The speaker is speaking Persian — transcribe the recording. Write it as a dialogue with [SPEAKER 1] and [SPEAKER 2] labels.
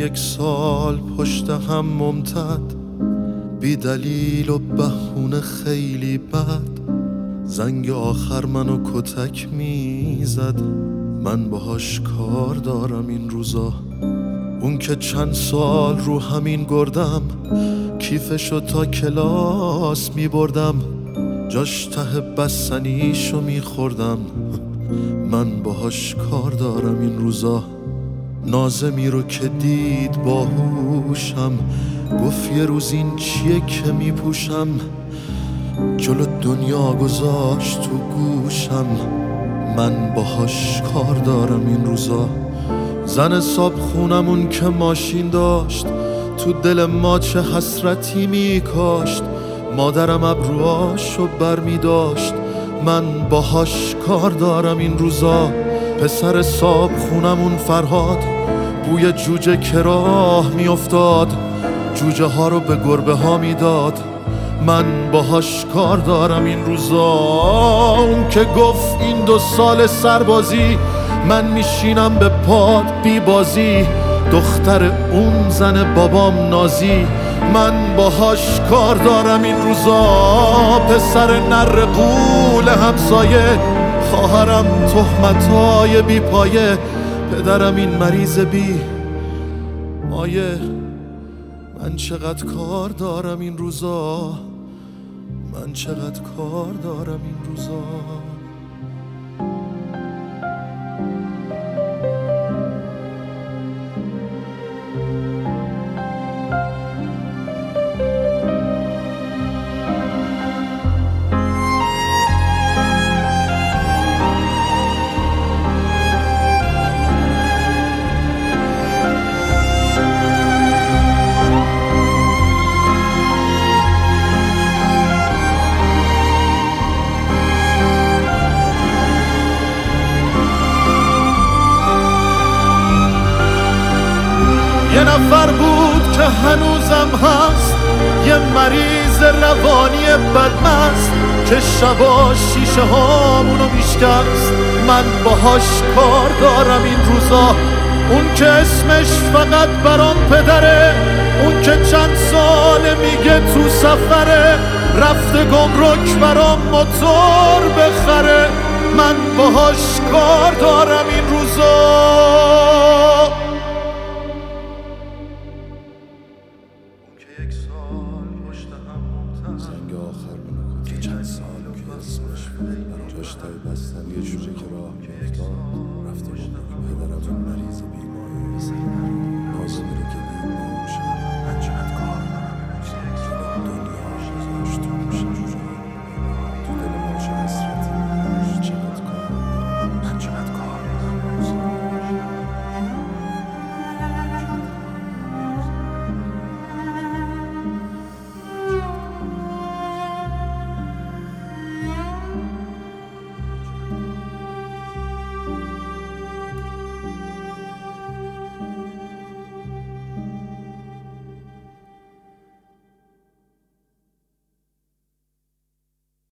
[SPEAKER 1] یک سال پشت هم ممتد، بی دلیل و بهونه خیلی بد، زنگ آخر منو کتک میزد. من باهاش کار دارم این روزا. اون که چند سال رو همین گردم، کیفشو تا کلاس میبردم، جاش ته بستنیشو میخوردم. من باهاش کار دارم این روزا. نازمی رو که دید باهوشم، گفت یه روز این چیه که میپوشم، جلو دنیا گذاشت تو گوشم. من باهاش کار دارم این روزا. زن صاحب خونمون که ماشین داشت، تو دل ما چه حسرتی میکاشت. مادرم ابروهاشو بر میداشت. من باهاش کار دارم این روزا. پسر صاحب خونمون فرهاد، بوی جوجه که راه میافتاد، جوجه ها رو به گربه ها میداد. من باهاش کار دارم این روزا. اون که گفت این 2 سال سربازی، من میشینم به پاد بی بازی، دختر اون زن بابام نازی. من باهاش کار دارم این روزا. پسر نر قول همسایه، خواهرم تهمتای بی پایه، پدرم این مریض بی مایه. من چقدر کار دارم این روزا. من چقدر کار دارم این روزا. یه نفر بود که هنوزم هست، یه مریض روانی بدمست، که شبا شیشه هامونو میشکست. من باهاش کار دارم این روزا. اون که اسمش فقط برام پدره، اون که چند ساله میگه تو سفره، رفته گمرک برام موتور بخره. من باهاش کار دارم این روزا.
[SPEAKER 2] زنگ آخر منو که چند سال که اسمش جاش تای بستن یه جوجه که راه میافتاد، رفته گمرک پدرم اون مریض